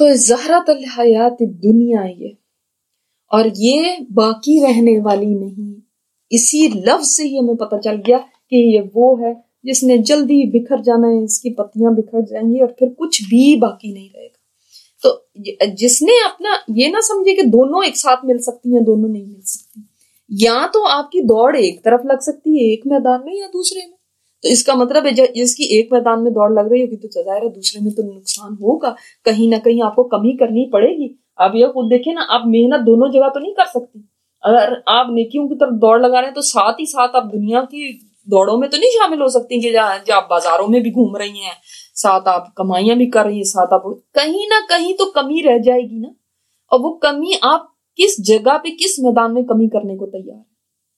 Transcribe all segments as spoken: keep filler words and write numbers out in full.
تو زہرۃ الحیات دنیا یہ اور یہ باقی رہنے والی نہیں. اسی لفظ سے یہ ہمیں پتہ چل گیا کہ یہ وہ ہے جس نے جلدی بکھر جانا ہے، اس کی پتیاں بکھر جائیں گی اور پھر کچھ بھی باقی نہیں رہے گا. تو جس نے اپنا یہ نہ سمجھے کہ دونوں ایک ساتھ مل سکتی ہیں، دونوں نہیں مل سکتی. یا تو آپ کی دوڑ ایک طرف لگ سکتی ہے ایک میدان میں یا دوسرے میں. تو اس کا مطلب ہے جس کی ایک میدان میں دوڑ لگ رہی ہوگی تو ظاہر ہے دوسرے میں تو نقصان ہوگا، کہیں نہ کہیں آپ کو کمی کرنی پڑے گی. آپ یہ خود دیکھیں نا، آپ محنت دونوں جگہ تو نہیں کر سکتی. اگر آپ نیکیوں کی طرف دوڑ لگا رہے ہیں تو ساتھ ہی ساتھ آپ دنیا کی دوڑوں میں تو نہیں شامل ہو سکتی کہ جہاں آپ بازاروں میں بھی گھوم رہی ہیں، ساتھ آپ کمائیاں بھی کر رہی ہیں، ساتھ آپ کہیں نہ کہیں تو کمی رہ جائے گی نا. اور وہ کمی آپ کس جگہ پہ کس میدان میں کمی کرنے کو تیار ہے؟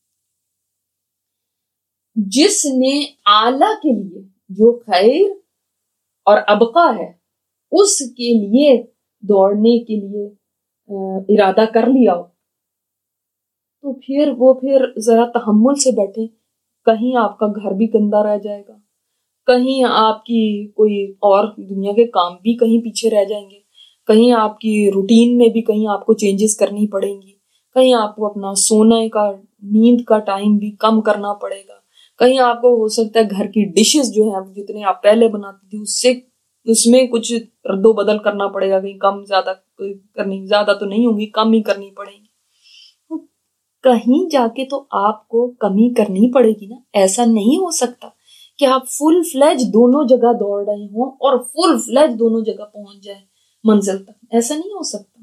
جس نے اعلیٰ کے لیے جو خیر اور ابقا ہے اس کے لیے دوڑنے کے لیے ارادہ کر لیا ہو تو پھر وہ پھر ذرا تحمل سے بیٹھے. کہیں آپ کا گھر بھی گندا رہ جائے گا، کہیں آپ کی کوئی اور دنیا کے کام بھی کہیں پیچھے رہ جائیں گے، کہیں آپ کی روٹین میں بھی کہیں آپ کو چینجز کرنی پڑیں گی، کہیں آپ کو اپنا سونے کا نیند کا ٹائم بھی کم کرنا پڑے گا، کہیں آپ کو ہو سکتا ہے گھر کی ڈشز جو ہیں جتنے آپ پہلے بناتی تھی اس سے اس میں کچھ رد و بدل کرنا پڑے گا، کہیں کم زیادہ کرنی زیادہ تو نہیں ہوگی، کم ہی کرنی پڑے گی. کہیں جا کے تو آپ کو کمی کرنی پڑے گی نا. ایسا نہیں ہو سکتا کہ آپ فل فلیج دونوں جگہ دوڑ رہے ہوں اور فل فلیج دونوں جگہ پہنچ جائے منزل تک. ایسا نہیں ہو سکتا.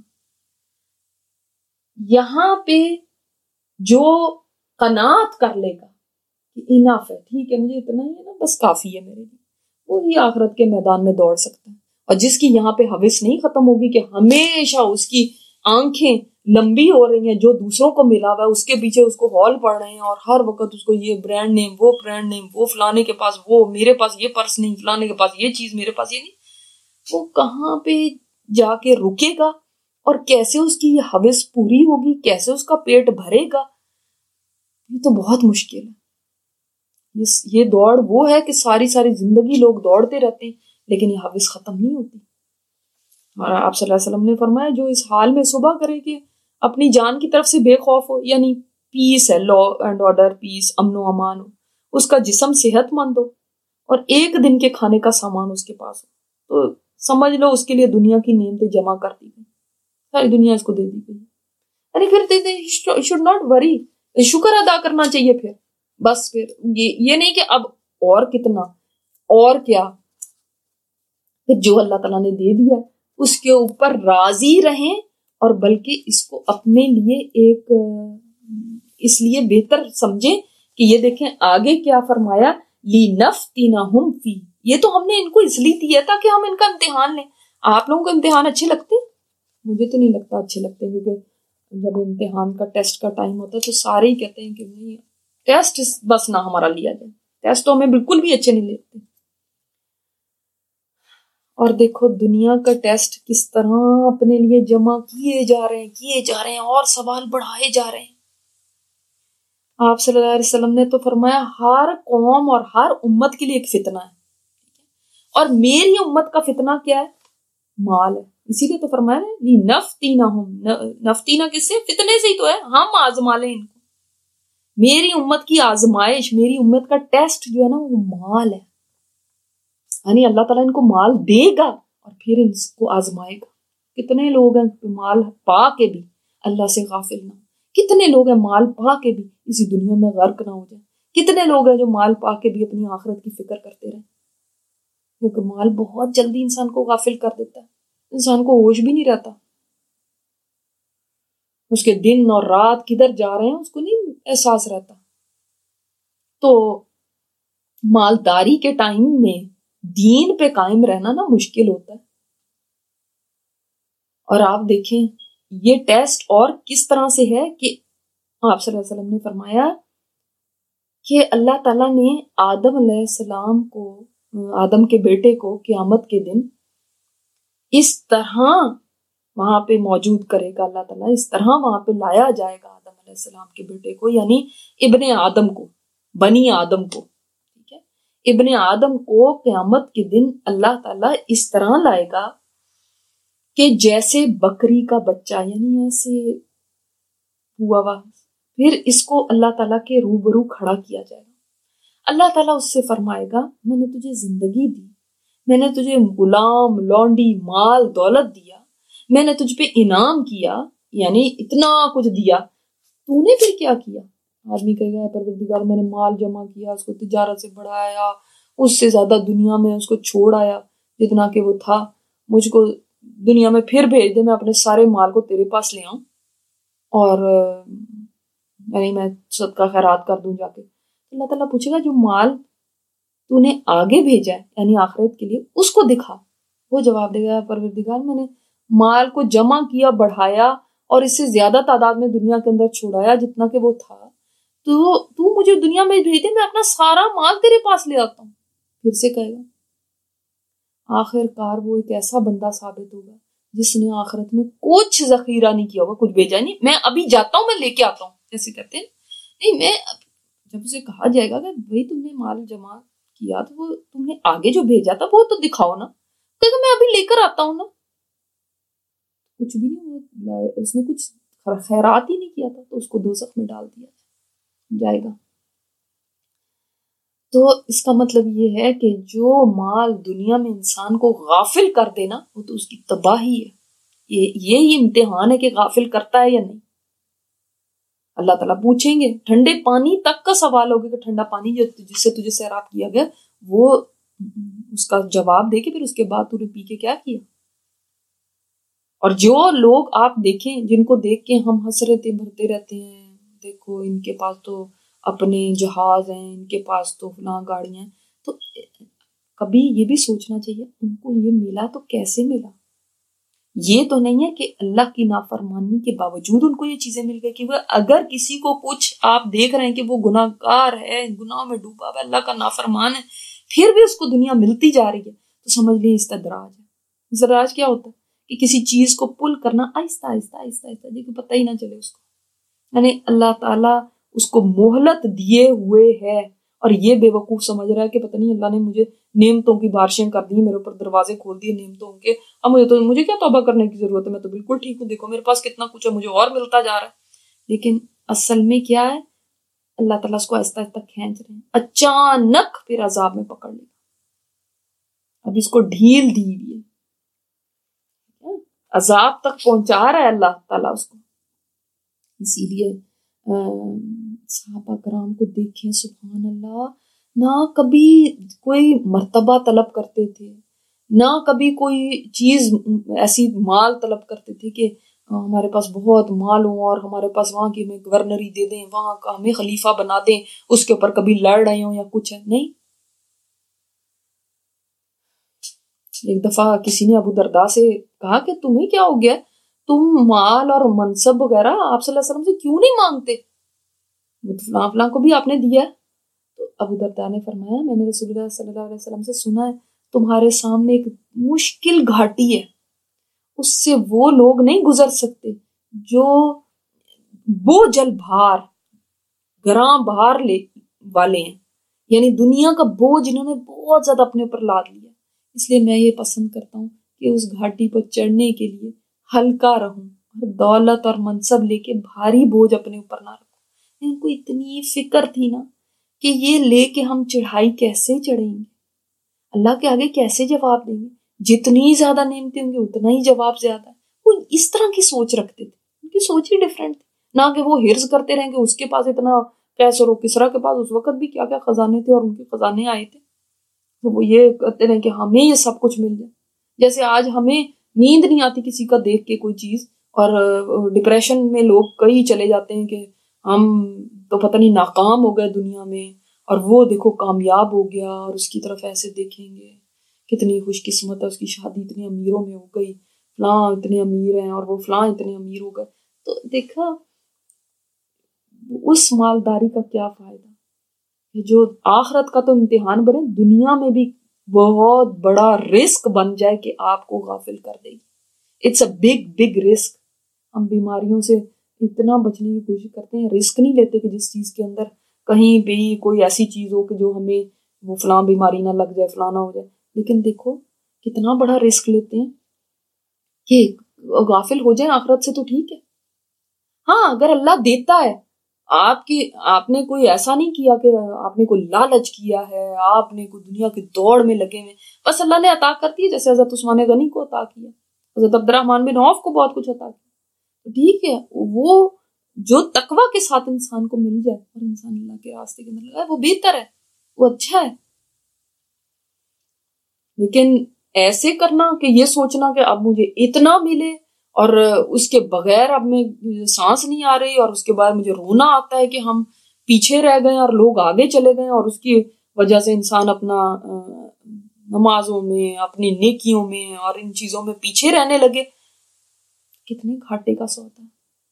یہاں پہ جو قناعت کر لے گا کہ انف ہے، ٹھیک ہے مجھے اتنا ہی ہے نا، بس کافی ہے میرے لیے، وہی آخرت کے میدان میں دوڑ سکتا ہے. اور جس کی یہاں پہ حوث نہیں ختم ہوگی کہ ہمیشہ اس کی آنکھیں لمبی ہو رہی ہیں، جو دوسروں کو ملا ہوا ہے اس کے پیچھے اس کو ہال پڑ رہے ہیں اور ہر وقت اس کو یہ برانڈ نیم وہ برانڈ نیم وہ فلانے کے پاس وہ میرے پاس یہ پرس نہیں، فلانے کے پاس یہ چیز میرے پاس یہ نہیں، وہ کہاں پہ جا کے رکے گا اور کیسے اس کی یہ حوث پوری ہوگی، کیسے اس کا پیٹ بھرے گا؟ یہ تو بہت مشکل ہے. یہ دوڑ وہ ہے کہ ساری ساری زندگی لوگ دوڑتے رہتے ہیں لیکن یہ حوث ختم نہیں ہوتی. اور آپ صلی اللہ علیہ وسلم نے فرمایا جو اس حال میں صبح کرے کہ اپنی جان کی طرف سے بے خوف ہو، یعنی پیس ہے، لا اینڈ آرڈر، پیس، امن و امان ہو، اس کا جسم صحت مند ہو اور ایک دن کے کھانے کا سامان اس کے پاس ہو، تو سمجھ لو اس کے لیے دنیا کی نعمتیں جمع کر دی گئی، ساری دنیا اس کو دے دی گئی. یعنی پھر شوڈ ناٹ وری، شکر ادا کرنا چاہیے. پھر بس پھر یہ یہ نہیں کہ اب اور کتنا اور کیا، پھر جو اللہ تعالیٰ نے دے دیا اس کے اوپر راضی رہیں اور بلکہ اس کو اپنے لیے ایک اس لیے بہتر سمجھیں کہ یہ دیکھیں آگے کیا فرمایا، لِنَفْتِنَهُمْ فِيهِ. یہ تو ہم نے ان کو اس لیے دیا تاکہ ہم ان کا امتحان لیں. آپ لوگوں کو امتحان اچھے لگتے ہیں؟ مجھے تو نہیں لگتا اچھے لگتے، کیونکہ جب امتحان کا ٹیسٹ کا ٹائم ہوتا ہے تو سارے ہی کہتے ہیں کہ نہیں ٹیسٹ بس نہ ہمارا لیا جائے، ٹیسٹ تو ہمیں بالکل بھی اچھے نہیں لیتے. اور دیکھو دنیا کا ٹیسٹ کس طرح اپنے لیے جمع کیے جا رہے ہیں کیے جا رہے ہیں اور سوال بڑھائے جا رہے ہیں. آپ صلی اللہ علیہ وسلم نے تو فرمایا ہر قوم اور ہر امت کے لیے ایک فتنہ ہے، اور میری امت کا فتنہ کیا ہے؟ مال ہے. اسی لیے تو فرمایا نا نفتینہم، نفتینہ کس سے؟ فتنے سے ہی تو ہے، ہم آزما لیں ان کو. میری امت کی آزمائش، میری امت کا ٹیسٹ جو ہے نا وہ مال ہے. یعنی اللہ تعالیٰ ان کو مال دے گا اور پھر ان کو آزمائے گا. کتنے لوگ ہیں مال پا کے بھی اللہ سے غافل نہ، کتنے لوگ ہیں مال پا کے بھی اسی دنیا میں غرق نہ ہو جائیں، کتنے لوگ ہیں جو مال پا کے بھی اپنی آخرت کی فکر کرتے رہیں، کیونکہ مال بہت جلدی انسان کو غافل کر دیتا ہے، انسان کو ہوش بھی نہیں رہتا، اس کے دن اور رات کدھر جا رہے ہیں اس کو نہیں احساس رہتا. تو مالداری کے ٹائم میں دین پہ قائم رہنا نا مشکل ہوتا ہے. اور آپ دیکھیں یہ ٹیسٹ اور کس طرح سے ہے کہ آپ صلی اللہ علیہ وسلم نے فرمایا کہ اللہ تعالیٰ نے آدم علیہ السلام کو، آدم کے بیٹے کو قیامت کے دن اس طرح وہاں پہ موجود کرے گا، اللہ تعالیٰ اس طرح وہاں پہ لایا جائے گا آدم علیہ السلام کے بیٹے کو، یعنی ابن آدم کو، بنی آدم کو، ٹھیک ہے، ابن آدم کو قیامت کے دن اللہ تعالیٰ اس طرح لائے گا کہ جیسے بکری کا بچہ، یعنی ایسے ہوا ہوا، پھر اس کو اللہ تعالیٰ کے روبرو کھڑا کیا جائے گا. اللہ تعالیٰ اس سے فرمائے گا میں نے تجھے زندگی دی، میں نے تجھے غلام، لونڈی، مال، دولت دیا، میں نے تجھ پہ انعام کیا، یعنی اتنا کچھ دیا، تو نے پھر کیا کیا؟ آدمی کہے گا پروردگار میں نے مال جمع کیا، اس کو تجارت سے بڑھایا، اس سے زیادہ دنیا میں اس کو چھوڑ آیا جتنا کہ وہ تھا، مجھ کو دنیا میں پھر بھیج دے، میں اپنے سارے مال کو تیرے پاس لے آؤں اور یعنی میں صدقہ خیرات کر دوں جا کے. اللہ تعالیٰ پوچھے گا جو مال تو نے آگے بھیجا ہے یعنی آخرت کے لیے اس کو دکھا. وہ جواب دے گا پروردگار میں نے مال کو جمع کیا، بڑھایا اور اس سے زیادہ تعداد میں دنیا کے اندر چھوڑایا جتنا کہ وہ تھا، تو تو مجھے دنیا میں بھیج دے، میں اپنا سارا مال تیرے پاس لے آتا ہوں. پھر سے کہے گا آخر کار وہ ایک ایسا بندہ ثابت ہوگا جس نے آخرت میں کچھ ذخیرہ نہیں کیا ہوگا، کچھ بھیجا نہیں، میں ابھی جاتا ہوں، میں لے کے آتا ہوں، جیسے کہتے ہیں نہیں. میں جب اسے کہا جائے گا کہ بھائی تم نے مال جمع کیا تو وہ تم نے آگے جو بھیجا تھا وہ تو دکھاؤ نا، کہ میں ابھی لے کر آتا ہوں نا. کچھ بھی نہیں، اس نے کچھ خیرات ہی نہیں کیا تھا تو اس کو دوزخ میں ڈال دیا جائے گا. تو اس کا مطلب یہ ہے کہ جو مال دنیا میں انسان کو غافل کر دینا وہ تو اس کی تباہی ہے. یہ یہی امتحان ہے کہ غافل کرتا ہے یا نہیں. اللہ تعالیٰ پوچھیں گے، ٹھنڈے پانی تک کا سوال ہوگا کہ ٹھنڈا پانی جو جس سے تجھے سیراب کیا گیا وہ اس کا جواب دے کے پھر اس کے بعد تو نے پی کے کیا کیا. اور جو لوگ آپ دیکھیں جن کو دیکھ کے ہم حسرتیں بھرتے رہتے ہیں، دیکھو ان کے پاس تو اپنے جہاز ہیں، ان کے پاس تو فلاں گاڑیاں ہیں، تو کبھی یہ بھی سوچنا چاہیے ان کو یہ ملا تو کیسے ملا. یہ تو نہیں ہے کہ اللہ کی نافرمانی کے باوجود ان کو یہ چیزیں مل گئی. کہ وہ اگر کسی کو کچھ آپ دیکھ رہے ہیں کہ وہ گناہ گار ہے، گناہ میں ڈوبا ہوا، اللہ کا نافرمان ہے، پھر بھی اس کو دنیا ملتی جا رہی ہے تو سمجھ لیں استدراج ہے. استدراج کیا ہوتا ہے کہ کسی چیز کو پل کرنا آہستہ آہستہ آہستہ آہستہ دیکھو پتہ ہی نہ چلے اس کو. یعنی اللہ تعالیٰ اس کو مہلت دیے ہوئے ہے اور یہ بے وقوف سمجھ رہا ہے کہ پتہ نہیں اللہ نے مجھے نعمتوں کی بارشیں کر دی، میرے اوپر دروازے کھول دیے نعمتوں کے، اب مجھے تو مجھے کیا توبہ کرنے کی ضرورت ہے، میں تو بالکل ٹھیک ہوں، دیکھو میرے پاس کتنا کچھ ہے، مجھے اور ملتا جا رہا ہے. لیکن اصل میں کیا ہے، اللہ تعالیٰ اس کو آہستہ آہستہ کھینچ رہے ہیں، اچانک پھر عذاب میں پکڑ لے گا. اب اس کو ڈھیل دی ہوئی ہے، عذاب تک پہنچا رہا ہے اللہ تعالیٰ اس کو. اسی لیے صحابہ کرام کو دیکھیں، سبحان اللہ، نہ کبھی کوئی مرتبہ طلب کرتے تھے، نہ کبھی کوئی چیز ایسی مال طلب کرتے تھے کہ ہمارے پاس بہت مال ہو اور ہمارے پاس وہاں کی ہمیں گورنری دے دیں، وہاں کا ہمیں خلیفہ بنا دیں، اس کے اوپر کبھی لڑ رہے ہوں یا کچھ ہے. نہیں. ایک دفعہ کسی نے ابو درداء سے کہا کہ تمہیں کیا ہو گیا، تم مال اور منصب وغیرہ آپ صلی اللہ علیہ وسلم سے کیوں نہیں مانگتے، فلاں فلاں کو بھی آپ نے دیا ہے. تو ابو درداء نے فرمایا میں نے رسول اللہ صلی اللہ علیہ وسلم سے سنا ہے تمہارے سامنے ایک مشکل گھاٹی ہے، اس سے وہ لوگ نہیں گزر سکتے جو بوجھل بھار گراں بھار لے والے ہیں، یعنی دنیا کا بوجھ انہوں نے بہت زیادہ اپنے اوپر لاد لیا. اس لیے میں یہ پسند کرتا ہوں کہ اس گھاٹی پر چڑھنے کے لیے ہلکا رہوں، دولت اور منصب لے کے بھاری بوجھ اپنے اوپر نہ رکھوں. ان کو اتنی فکر تھی نا کہ یہ لے کے ہم چڑھائی کیسے چڑھیں گے، اللہ کے آگے کیسے جواب دیں گے، جتنی زیادہ نعمتیں ہوں گی اتنا ہی جواب زیادہ ہے. وہ اس طرح کی سوچ رکھتے تھے، ان کی سوچ ہی ڈیفرنٹ تھی. نہ کہ وہ ہرز کرتے رہیں گے اس کے پاس اتنا کیسر و کسرا کے پاس اس وقت بھی کیا کیا خزانے تھے اور ان کے خزانے آئے تھے، تو وہ یہ کہتے رہیں کہ ہمیں یہ سب کچھ مل جائے. جیسے آج ہمیں نیند نہیں آتی کسی کا دیکھ کے کوئی چیز، اور ڈپریشن میں لوگ کئی چلے جاتے ہیں کہ ہم تو پتہ نہیں ناکام ہو گئے دنیا میں اور وہ دیکھو کامیاب ہو گیا، اور اس کی طرف ایسے دیکھیں گے کتنی خوش قسمت ہے، اس کی شادی اتنے امیروں میں ہو گئی، فلاں اتنے امیر ہیں اور وہ فلاں اتنے امیر ہو گئے. تو دیکھا اس مالداری کا کیا فائدہ جو آخرت کا تو امتحان بنے، دنیا میں بھی بہت بڑا رسک بن جائے کہ آپ کو غافل کر دے گی. It's a big big risk. ہم بیماریوں سے اتنا بچنے کی کوشش کرتے ہیں، رسک نہیں لیتے کہ جس چیز کے اندر کہیں بھی کوئی ایسی چیز ہو کہ جو ہمیں وہ فلاں بیماری نہ لگ جائے، فلاں نہ ہو جائے. لیکن دیکھو کتنا بڑا رسک لیتے ہیں. کہ غافل ہو جائیں آخرت سے تو ٹھیک ہے. ہاں اگر اللہ دیتا ہے, آپ کی آپ نے کوئی ایسا نہیں کیا کہ آپ نے کوئی لالچ کیا ہے, آپ نے کوئی دنیا کی دوڑ میں لگے ہوئے, بس اللہ نے عطا کر دی ہے, جیسے حضرت عثمان غنی کو عطا کیا, حضرت عبد الرحمن بن عوف کو بہت کچھ عطا کیا, ٹھیک ہے. وہ جو تقوی کے ساتھ انسان کو مل جائے اور انسان اللہ کے راستے کے اندر لگائے وہ بہتر ہے, وہ اچھا ہے. لیکن ایسے کرنا کہ یہ سوچنا کہ اب مجھے اتنا ملے اور اس کے بغیر اب میں سانس نہیں آ رہی, اور اس کے بعد مجھے رونا آتا ہے کہ ہم پیچھے رہ گئے اور لوگ آگے چلے گئے, اور اس کی وجہ سے انسان اپنا نمازوں میں, اپنی نیکیوں میں اور ان چیزوں میں پیچھے رہنے لگے, کتنے گھاٹے کا سودا ہے.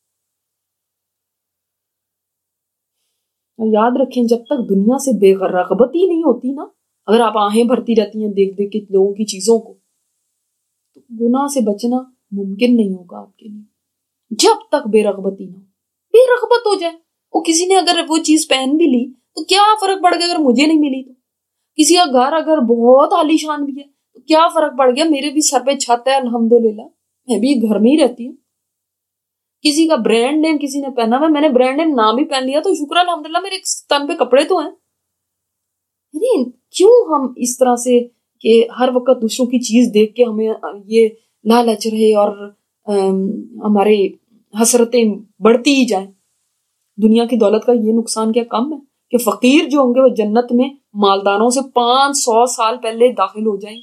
یاد رکھیں جب تک دنیا سے بے رغبتی نہیں ہوتی نا, اگر آپ آہیں بھرتی رہتی ہیں دیکھ دیکھ کے لوگوں کی چیزوں کو, تو گناہ سے بچنا ممکن نہیں ہوگا آپ کے لیے. جب تک بے رغبتی نہ ہو, بے رغبت ہو جائے, وہ کسی نے اگر وہ چیز پہن بھی لی تو کیا فرق پڑ گیا اگر مجھے نہیں ملی تو. کسی کا گھر اگر بہت عالیشان بھی ہے تو کیا فرق پڑ گیا, میرے بھی سر پہ چھت ہے الحمدللہ, میں بھی گھر میں ہی رہتی ہوں. کسی کا برانڈ نیم کسی نے پہنا ہوا, میں نے برانڈ نیم نام بھی پہن لیا تو شکر الحمدللہ میرے تن پہ کپڑے تو ہیں. یعنی کیوں ہم اس طرح سے کہ ہر وقت دوسروں کی چیز دیکھ کے ہمیں یہ لالچ رہے اور ہمارے حسرتیں بڑھتی ہی جائیں. دنیا کی دولت کا یہ نقصان کیا کم ہے کہ فقیر جو ہوں گے وہ جنت میں مالداروں سے پانچ سو سال پہلے داخل ہو جائیں گے.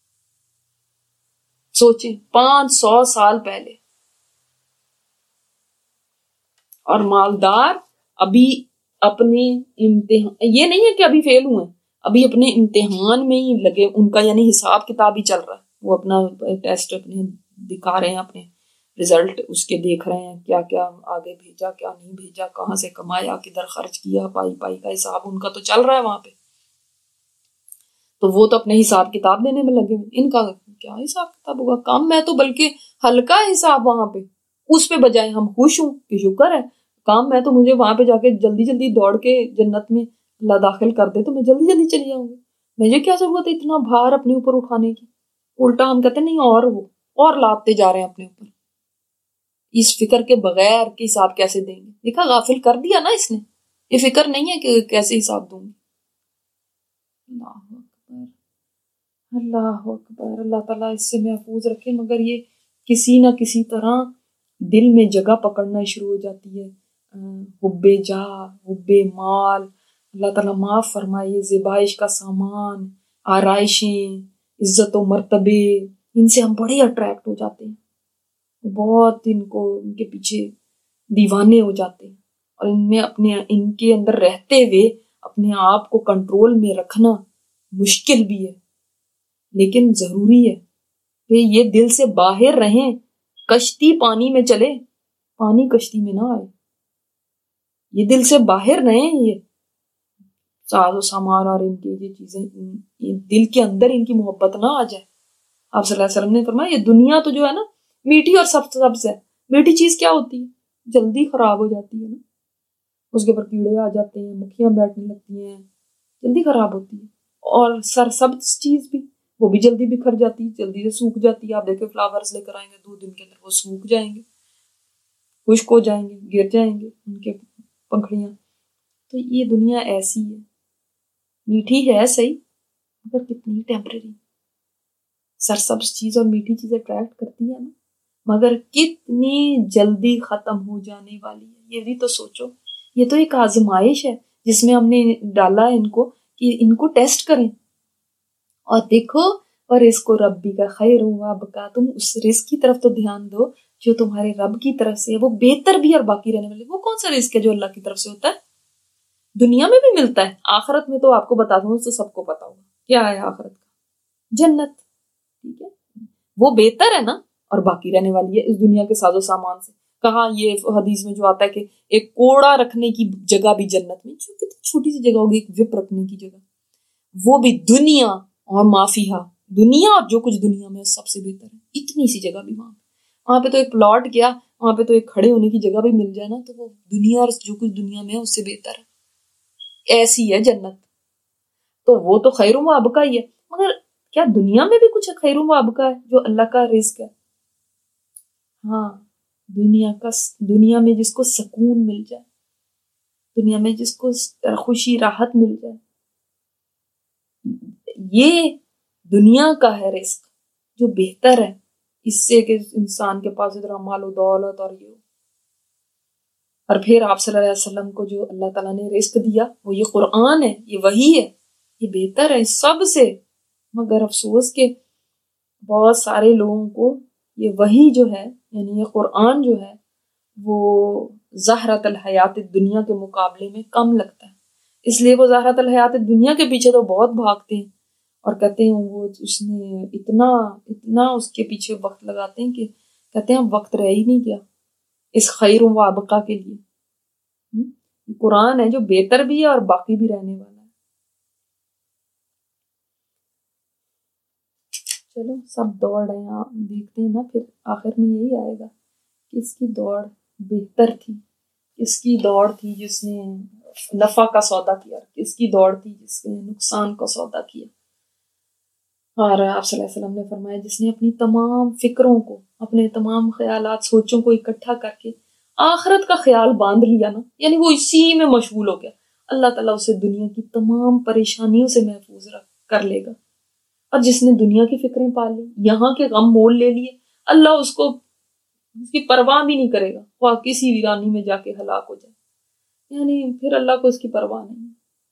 سوچیں, پانچ سو سال پہلے. اور مالدار ابھی اپنے امتحان, یہ نہیں ہے کہ ابھی فیل ہوئے, ابھی اپنے امتحان میں ہی لگے, ان کا یعنی حساب کتاب ہی چل رہا ہے. وہ اپنا ٹیسٹ اپنے دکھا رہے ہیں, اپنے رزلٹ اس کے دیکھ رہے ہیں, کیا کیا آگے بھیجا کیا نہیں بھیجا, کہاں سے کمایا کدھر خرچ کیا, پائی پائی کا حساب ان کا تو چل رہا ہے وہاں پہ. تو وہ تو اپنے حساب کتاب دینے میں لگے ہوئے, ان کا کیا حساب کتاب ہوگا, کم ہے تو بلکہ ہلکا حساب وہاں پہ. اس پہ بجائے ہم خوش ہوں کہ شکر ہے کام ہے تو مجھے وہاں پہ جا کے جلدی جلدی دوڑ کے جنت میں اللہ داخل کر دے تو میں جلدی جلدی چلی جاؤں گی, مجھے کیا ضرورت ہے اتنا بھار اپنے اوپر اٹھانے کی. الٹا ہم کہتے ہیں نہیں اور وہ اور لاتے جا رہے ہیں اپنے اوپر, اس فکر کے بغیر کہ حساب کیسے دیں گے. دیکھا غافل کر دیا نا اس نے, یہ فکر نہیں ہے کہ کیسے حساب دوں گی. اللہ اکبر اللہ اکبر, اللہ تعالیٰ اس سے محفوظ رکھے. مگر یہ کسی نہ کسی طرح دل میں جگہ پکڑنا شروع ہو جاتی ہے, حب جاہ, حب مال. اللہ تعالیٰ معاف فرمائے, زیبائش کا سامان, آرائشیں, عزت و مرتبے, ان سے ہم بڑے اٹریکٹ ہو جاتے ہیں, بہت ان کو ان کے پیچھے دیوانے ہو جاتے ہیں, اور ان میں اپنے ان کے اندر رہتے ہوئے اپنے آپ کو کنٹرول میں رکھنا مشکل بھی ہے, لیکن ضروری ہے کہ یہ دل سے باہر رہیں. کشتی پانی میں چلے, پانی کشتی میں نہ آئے. یہ دل سے باہر رہیں, یہ ساز و سامان اور ان کی یہ چیزیں یہ دل کے اندر ان کی محبت نہ آ جائے. آپ صلی اللہ علیہ وسلم نے فرمایا یہ دنیا تو جو ہے نا میٹھی اور سب سبز ہے. میٹھی چیز کیا ہوتی ہے, جلدی خراب ہو جاتی ہے نا, اس کے اوپر کیڑے آ جاتے ہیں, مکھیاں بیٹھنے لگتی ہیں, جلدی خراب ہوتی ہے. اور سرسبز چیز بھی وہ بھی جلدی بکھر جاتی ہے, جلدی سے سوکھ جاتی ہے. آپ دیکھیں فلاورز لے کر آئیں گے دو دن کے اندر وہ سوکھ جائیں گے, خشک ہو جائیں گے, گر جائیں گے ان کے پنکھڑیاں. تو یہ دنیا ایسی ہے, میٹھی ہے صحیح مگر کتنی ٹیمپریری. سرسبز چیز اور میٹھی چیز اٹریکٹ کرتی ہے نا, مگر کتنی جلدی ختم ہو جانے والی ہے. یہ بھی تو سوچو, یہ تو ایک آزمائش ہے جس میں ہم نے ڈالا ان کو کہ ان کو ٹیسٹ کریں. اور دیکھو, اور اس کو ربی کا خیر ہوا بکا, تم اس رزق کی طرف تو دھیان دو جو تمہارے رب کی طرف سے ہے, وہ بہتر بھی اور باقی رہنے والے. وہ کون سا رزق ہے جو اللہ کی طرف سے ہوتا ہے, دنیا میں بھی ملتا ہے, آخرت میں تو آپ کو بتا دوں تو سب کو پتا ہوگا کیا ہے آخرت کا, جنت. ٹھیک ہے, وہ بہتر ہے نا اور باقی رہنے والی ہے اس دنیا کے ساز و سامان سے. کہاں یہ حدیث میں جو آتا ہے کہ ایک کوڑا رکھنے کی جگہ بھی جنت میں, جو کتنی چھوٹی سی جگہ ہوگی, ایک وپ رکھنے کی جگہ, وہ بھی دنیا اور معافیہ, دنیا اور جو کچھ دنیا میں سب سے بہتر ہے. اتنی سی جگہ بھی وہاں پہ, وہاں پہ تو ایک پلاٹ کیا, وہاں پہ تو ایک کھڑے ہونے کی جگہ بھی مل جائے نا, تو وہ دنیا اور جو کچھ دنیا میں ہے اس سے بہتر ہے. ایسی ہے جنت. تو وہ تو خیر و ابقا ہی ہے, مگر کیا دنیا میں بھی کچھ خیر و ابقا ہے جو اللہ کا رزق ہے؟ ہاں دنیا کا دنیا میں جس کو سکون مل جائے، دنیا میں جس کو خوشی راحت مل جائے، یہ دنیا کا ہے رزق جو بہتر ہے اس سے کہ انسان کے پاس ادھر مال و دولت اور یہ. اور پھر آپ صلی اللہ علیہ وسلم کو جو اللہ تعالیٰ نے رزق دیا وہ یہ قرآن ہے، یہ وحی ہے، یہ بہتر ہے اس سب سے. مگر افسوس کہ بہت سارے لوگوں کو یہ وحی جو ہے یعنی یہ قرآن جو ہے وہ زہرۃ الحیات دنیا کے مقابلے میں کم لگتا ہے، اس لیے وہ زہرۃ الحیات دنیا کے پیچھے تو بہت بھاگتے ہیں اور کہتے ہیں وہ اس نے اتنا اتنا اس کے پیچھے وقت لگاتے ہیں کہ کہتے ہیں وقت رہ ہی نہیں گیا اس خیر و ابقا کے لیے. قرآن ہے جو بہتر بھی ہے اور باقی بھی رہنے والا ہے. چلو سب دوڑ رہے ہیں، آپ دیکھتے ہیں نا پھر آخر میں یہی آئے گا کس کی دوڑ بہتر تھی، کس کی دوڑ تھی جس نے نفع کا سودا کیا، کس کی دوڑ تھی جس نے نقصان کا سودا کیا. اور آپ صلی اللہ علیہ وسلم نے فرمایا جس نے اپنی تمام فکروں کو، اپنے تمام خیالات سوچوں کو اکٹھا کر کے آخرت کا خیال باندھ لیا نا، یعنی وہ اسی میں مشغول ہو گیا، اللہ تعالیٰ اسے دنیا کی تمام پریشانیوں سے محفوظ رکھ کر لے گا. اور جس نے دنیا کی فکریں پال لی، یہاں کے غم مول لے لیے، اللہ اس کو اس کی پرواہ بھی نہیں کرے گا، وہ کسی ویرانی میں جا کے ہلاک ہو جائے، یعنی پھر اللہ کو اس کی پرواہ نہیں.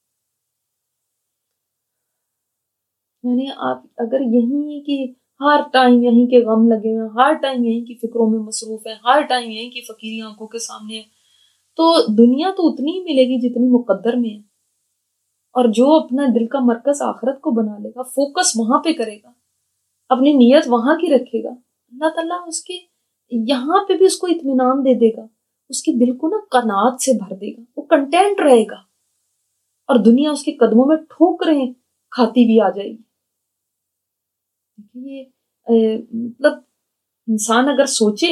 یعنی آپ اگر یہیں کی ہر ٹائم یہیں کے غم لگے ہوئے، ہر ٹائم یہیں کی فکروں میں مصروف ہیں، ہر ٹائم یہیں کی فقیری آنکھوں کے سامنے ہے، تو دنیا تو اتنی ہی ملے گی جتنی مقدر میں ہے. اور جو اپنا دل کا مرکز آخرت کو بنا لے گا، فوکس وہاں پہ کرے گا، اپنی نیت وہاں کی رکھے گا، اللہ تعالیٰ اس کے یہاں پہ بھی اس کو اطمینان دے دے گا، اس کے دل کو نا قناعت سے بھر دے گا، وہ کنٹینٹ رہے گا، اور دنیا اس کے قدموں میں ٹھوکریں کھاتی بھی آ جائے گی. یہ مطلب انسان اگر سوچے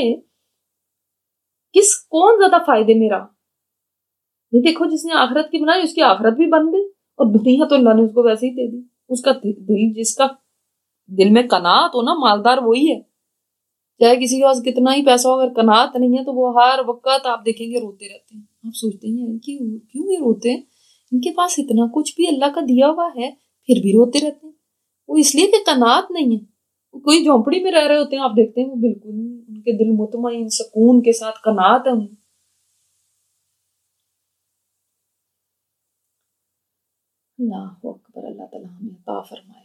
کس کون زیادہ فائدے میں رہا، یہ دیکھو جس نے آخرت کی بنائی اس کی آخرت بھی بن گئی، اور دنیا تو اللہ نے اس کو ویسے ہی دے دی. اس کا دل، جس کا دل میں قناعت ہو نا، مالدار وہی ہے. چاہے کسی کے پاس کتنا ہی پیسہ ہو، اگر قناعت نہیں ہے تو وہ ہر وقت آپ دیکھیں گے روتے رہتے ہیں. آپ سوچتے ہیں کہ کیوں یہ روتے ہیں، ان کے پاس اتنا کچھ بھی اللہ کا دیا ہوا ہے پھر بھی روتے رہتے ہیں. وہ اس لیے کہ قناعت نہیں ہے. وہ کوئی جھونپڑی میں رہ رہے ہوتے ہیں، آپ دیکھتے ہیں وہ بالکل ان کے دل مطمئن سکون کے ساتھ قناعت ہے. اللہ اکبر، اللہ تعالیٰ ہمیں عطا فرمائے.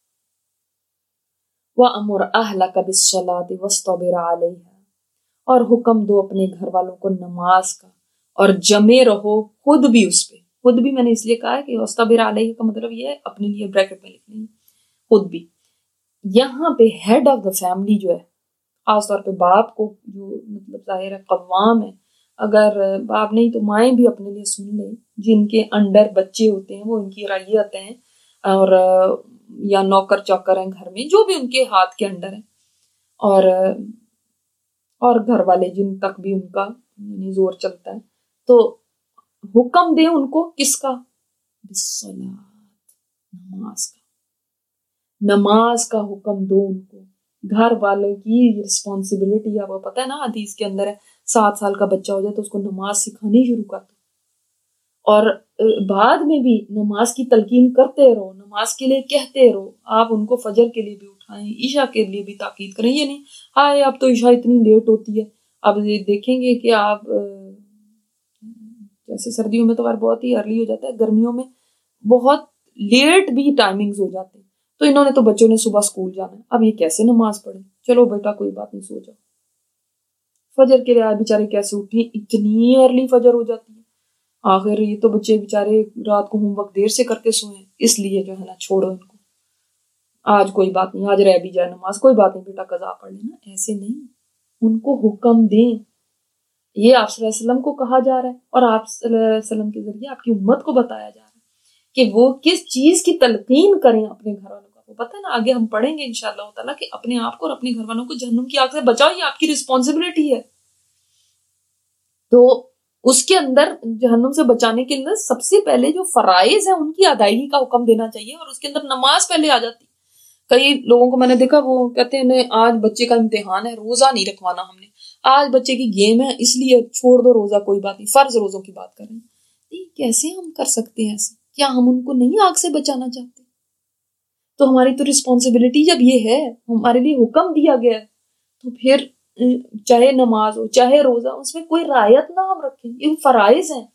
وَأَمُرْ أَهْلَكَ بِالصَّلَاةِ وَاصْطَبِرْ عَلَيْهَا، اور حکم دو اپنے گھر والوں کو نماز کا اور جمے رہو خود بھی اس پہ. خود بھی میں نے اس لیے کہا ہے کہ وَاصْطَبِرْ عَلَيْهَا کا مطلب یہ ہے اپنے لیے بریکٹ میں لکھ لیں خود بھی. یہاں پہ ہیڈ آف دا فیملی جو ہے، خاص طور پہ باپ کو، جو مطلب ظاہر ہے قوام ہے، اگر باپ نہیں تو مائیں بھی اپنے لیے سن لیں، جن کے انڈر بچے ہوتے ہیں وہ ان کی رعیت ہیں، اور یا نوکر چوکر ہیں گھر میں، جو بھی ان کے ہاتھ کے انڈر ہیں، اور اور گھر والے جن تک بھی ان کا یعنی زور چلتا ہے، تو حکم دیں ان کو کس کا؟ بالصلاۃ، نماز کا. نماز کا حکم دو ان کو. گھر والوں کی رسپانسبلٹی ہے، وہ پتہ ہے نا حدیث کے اندر ہے سات سال کا بچہ ہو جائے تو اس کو نماز سکھانی شروع کر دو، اور بعد میں بھی نماز کی تلقین کرتے رہو، نماز کے لیے کہتے رہو. آپ ان کو فجر کے لیے بھی اٹھائیں، عشاء کے لیے بھی تاکید کریں. یہ نہیں ہائے اب تو عشاء اتنی لیٹ ہوتی ہے. اب یہ دیکھیں گے کہ آپ جیسے سردیوں میں تو بہت ہی ارلی ہو جاتا ہے، گرمیوں میں بہت لیٹ بھی ٹائمنگز ہو جاتے ہیں. تو انہوں نے تو بچوں نے صبح اسکول جانا ہے، اب یہ کیسے نماز پڑھیں؟ چلو بیٹا کوئی بات نہیں، سو جاؤ. فجر کے لیے آج بیچارے کیسے اٹھیں؟ اتنی ارلی فجر ہو جاتی ہے. آخر یہ تو بچے بیچارے رات کو ہوم ورک دیر سے کر کے سوئیں، اس لیے جو ہے نا چھوڑو ان کو، آج کوئی بات نہیں، آج رہ بھی جائے نماز کوئی بات نہیں بیٹا قضا پڑھ لینا. ایسے نہیں، ان کو حکم دیں. یہ آپ صلی اللہ علیہ وسلم کو کہا جا رہا ہے، اور آپ صلی اللہ علیہ وسلم کے ذریعے آپ کی امت کو بتایا جا رہا ہے کہ وہ کس چیز کی تلقین کریں اپنے گھر والوں کو. وہ پتہ ہے نا آگے ہم پڑھیں گے انشاءاللہ تعالیٰ کہ اپنے آپ کو اور اپنے گھر والوں کو جہنم کی آگ سے بچاؤ، یہ آپ کی رسپانسبلٹی ہے. تو اس کے اندر جہنم سے بچانے کے اندر سب سے پہلے جو فرائض ہیں ان کی ادائیگی کا حکم دینا چاہیے، اور اس کے اندر نماز پہلے آ جاتی. کئی لوگوں کو میں نے دیکھا وہ کہتے ہیں آج بچے کا امتحان ہے روزہ نہیں رکھوانا ہم نے، آج بچے کی گیم ہے اس لیے چھوڑ دو روزہ، کوئی بات نہیں، فرض روزوں کی بات کر رہے ہیں۔ کیسے ہم کر سکتے ہیں ایسے؟ کیا ہم ان کو نہیں آگ سے بچانا چاہتے؟ تو ہماری تو رسپانسبلٹی جب یہ ہے، ہمارے لیے حکم دیا گیا ہے، تو پھر چاہے نماز ہو چاہے روزہ، اس میں کوئی رعایت نہ ہم رکھیں، یہ فرائض ہیں۔